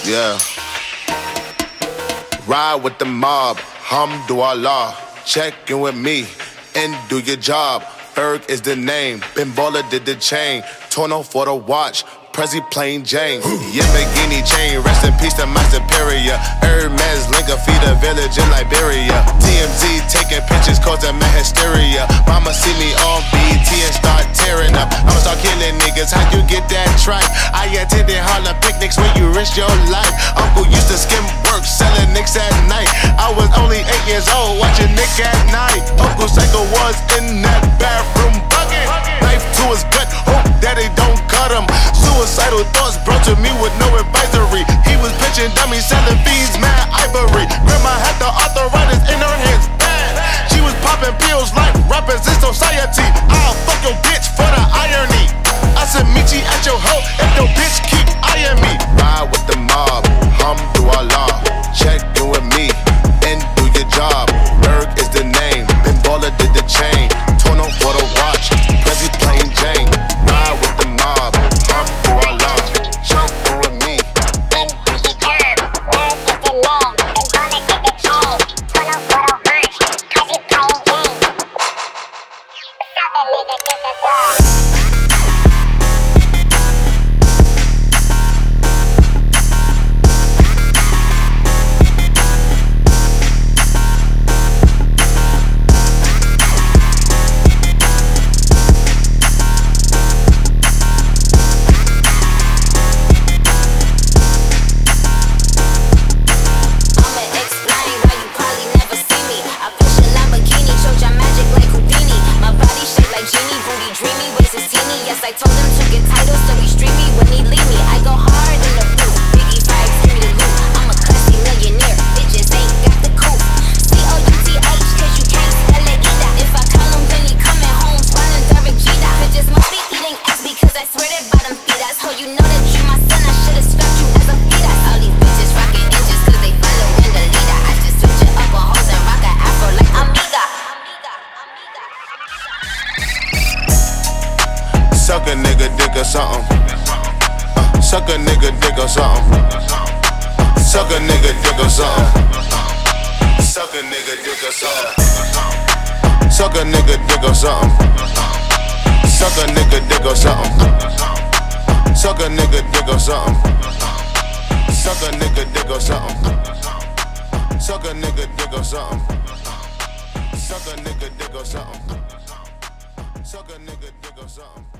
Yeah. Ride with the mob, Hamdulillah. Check in with me and do your job. Ferg is the name, Ben Baller did the chain. Torno for the watch, Prezi plain Jane. Yamagini chain, rest in peace to my superior. Hermes Linka feed a village in Liberia. TMZ taking pictures causing my hysteria. Mama see me on BET and start tearing up. I'ma start killing niggas, how you get that tripe? I attended Harlem picnics where you risk your life. Uncle used to skim work, selling nicks at night. I was only 8 years old, watching Nick at night. Uncle Psycho was in that bathroom bucket. Knife to his gut, hope that they don't cut him. Suicidal thoughts brought to me with no advisory. He was pitching dummies, selling fiends, mad ivory. Grandma had the arthritis in her hands, bad. She was popping pills like rappers in society. I'll fuck your bitch for the irony. I said meet you at your hoe if your bitch keep eyeing me. Ride with the mob, Hamdulillah. Check in with me and do your job. Berg is the name, Ben Baller did the chain. Torno for the watch, Prezi plain Jane. Ride with the mob, Hamdulillah. Check in with me and do your job. Berg is the name, Ben Baller did the chain. Torno for the watch, Prezi plain Jane. Southern nigga did the dog. I told him to get titles so he stream me when he leave me. I go hard in the booth, Biggie vibes, give me the loot. I'm a classy millionaire, bitches ain't got the coupe. C-O-U-T-H, cause you can't spell it either. If I call him, then he coming home, smiling Derek Jeter. Bitches must be eating ass because I swear they bottom feeders. So you know that you my son, I should've scrapped you as a feeder. All these bitches rockin' inches cause they followin' the leader. I just switch it up on hoes and rock an afro like Amiga. Suck a nigga dick or something. Suck a nigga dick or something. Suck a nigga dick or something. Suck a nigga dick or something. Suck a nigga dick or something. Suck a nigga dick or something. Suck a nigga dick or something. Suck a nigga dick or something. Suck a nigga dick or something. Suck a nigga dick or something. Suck a nigga dick or something.